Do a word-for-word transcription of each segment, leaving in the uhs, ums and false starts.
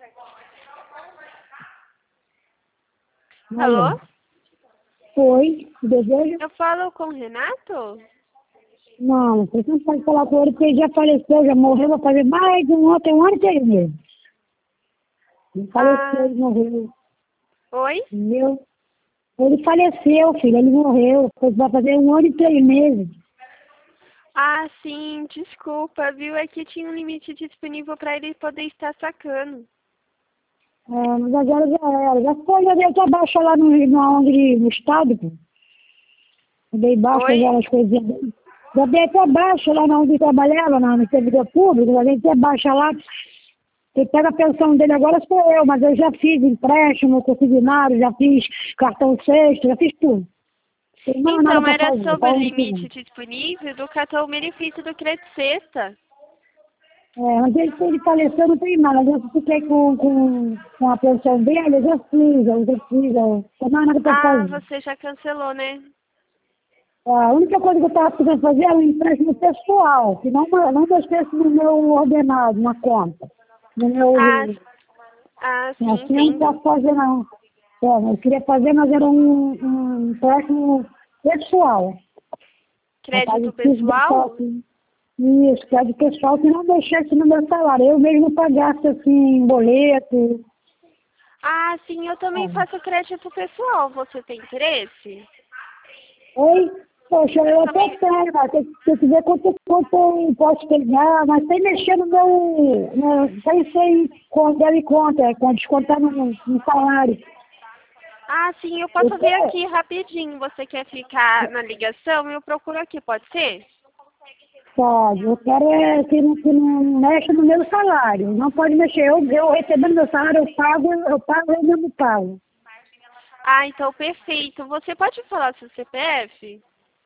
Alô? Oi, desejo? Eu falo com o Renato? Não, você não pode falar com ele porque ele já faleceu, já morreu, vai fazer mais de um ano, tem um ano e três meses. Ele faleceu, Ah, ele morreu. oi? Entendeu? Ele faleceu, filho, ele morreu, vai fazer um ano e três meses. Ah, sim, desculpa, viu? É que tinha um limite disponível para ele poder estar sacando. É, mas agora já era. Já foi, já dei até baixa lá no, no, onde, no estado, pô. Eu dei baixa Oi? já as coisinhas dele. Já dei até baixa lá onde eu trabalhava, na, no servidor público, já dei até baixa lá. Quem pega a pensão dele agora sou eu, mas eu já fiz empréstimo, consignado, já fiz cartão sexto, já fiz tudo. Não tem mais nada Então, pra era fazer, sobre só o ano que limite vem. disponível do cartão benefício do Crédito Sexta. É, mas ele, ele faleceu, não tem mais. Eu fiquei com, com, com a pensão dele, eu já fiz, eu já fiz, eu não tem mais nada pra Ah, fazer. você já cancelou, né? A única coisa que eu estava precisando fazer era um empréstimo pessoal, que não, não deixasse no meu ordenado, na conta. No Ah, meu. ah, sim, Assim eu não entendo. posso fazer, não. É, eu queria fazer, mas era um, um empréstimo pessoal. Rapaz, Crédito eu preciso deixar pessoal? assim. Isso, crédito pessoal que não deixasse no meu salário. Eu mesmo pagasse assim, boleto. Ah, sim, eu também Sabe? faço crédito pessoal. Você tem interesse? Oi? Poxa, Eu eu até também. tenho, mas tem que se ver quanto, quanto eu posso pegar, mas sem mexer no meu, no, sem ser com deve conta, é, com descontar no, no salário. Ah, sim, eu Eu posso ver quero, aqui rapidinho. Você quer ficar na ligação? Eu procuro aqui, pode ser? pode, eu quero é que não, que não mexa no meu salário, não pode mexer. Eu, eu recebendo meu salário, eu pago, eu pago, eu mesmo pago. Ah, então perfeito. Você pode falar seu C P F?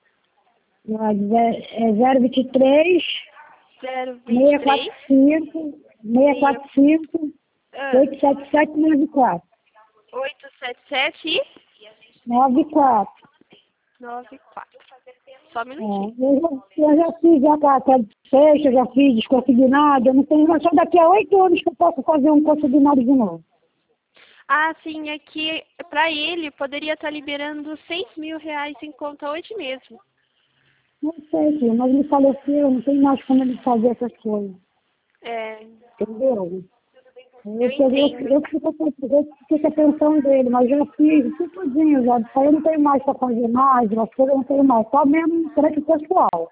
Mas É, é zero vinte e três, Zero vinte e seiscentos e quarenta três. e cinco, seiscentos e quarenta e cinco, Ah, oitocentos e setenta e sete, nove quatro. oito sete sete nove quatro. nove quatro. Só um É, minutinho. eu, já, eu já fiz a carta de sexta, já fiz desconsignado, eu não tenho, mas só daqui a oito anos que eu posso fazer um consignado de novo. Ah, sim, aqui para ele poderia estar liberando seis mil reais em conta hoje mesmo. Não sei, filho, mas ele faleceu, não tem mais como ele fazer essas coisas, É, entendeu? eu Eu peguei, eu, entendo. eu fiquei com eu fiquei com a pensão dele, mas já fiz tudo tudinho, já, só eu não tenho mais para fazer mais, as coisas eu não tenho mais, só mesmo crédito pessoal.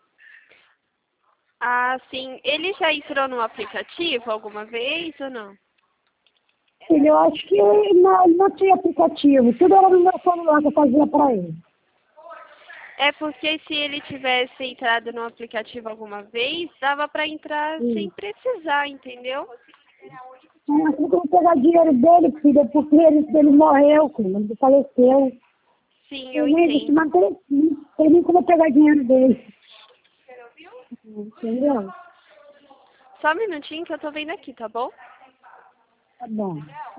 Ah, sim. Ele já entrou no aplicativo alguma vez ou não? Filho, eu acho que não, não tinha aplicativo, tudo era no meu celular que eu fazia para ele. É porque se ele tivesse entrado no aplicativo alguma vez, dava para entrar sem Sim. precisar, entendeu? Ah, eu vou pegar dinheiro dele, filha, porque ele, ele morreu, filho, ele faleceu. Sim, eu Eu nem disse, entendo. mas tem, não tem nem como eu pegar dinheiro dele. Entendeu? Só um minutinho que eu tô vendo aqui, tá bom? Tá bom.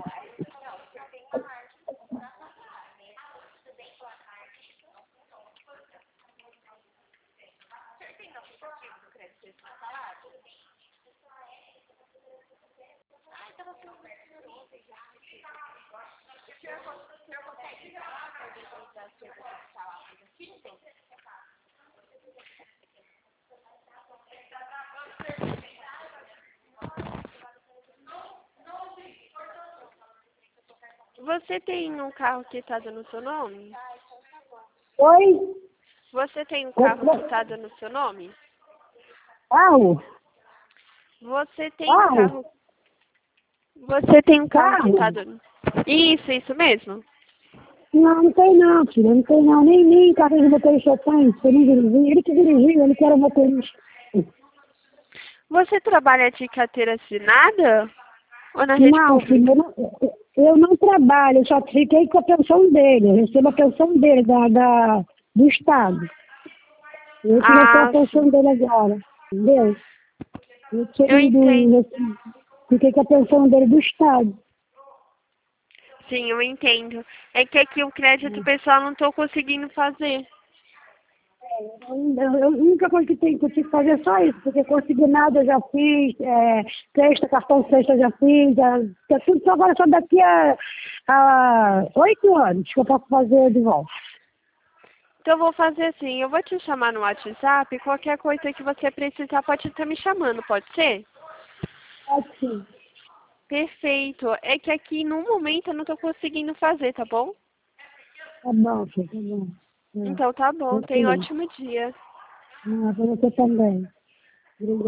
Você tem um carro quitado no seu nome? Oi? Você tem um carro Outro- quitado no seu nome? Carro? Você tem um Carro? carro. Você tem um carro Carro? quitado? Isso, isso mesmo. Não, não tem não, filho, não tem não. Nem, nem carro de motorista eu tenho, eu nem dirigi. Ele que dirigiu, ele que era motorista. Você trabalha de carteira assinada ou na rede Não, filho, eu pública? não, eu não trabalho, eu só fiquei com a pensão dele. Eu recebo a pensão dele, da, da, do Estado. Eu que recebo a Ah, pensão sim. dele agora, entendeu? Eu Eu tirei entendo. do, fiquei com a pensão dele do Estado. Sim, eu entendo. É que aqui o crédito pessoal não estou conseguindo fazer. A única coisa que tem que eu tive que fazer é só isso, porque consignado eu já fiz, é, sexta, cartão sexta eu já fiz, já, já tudo só agora só daqui a a oito anos que eu posso fazer de volta. Então eu vou fazer assim, eu vou te chamar no WhatsApp, qualquer coisa que você precisar pode estar me chamando, pode ser? Pode sim. Perfeito. É que aqui no momento eu não estou conseguindo fazer, tá bom? Tá bom, filho, tá bom. É. Então tá bom, tenha um ótimo dia. Ah, pra você também. Obrigada.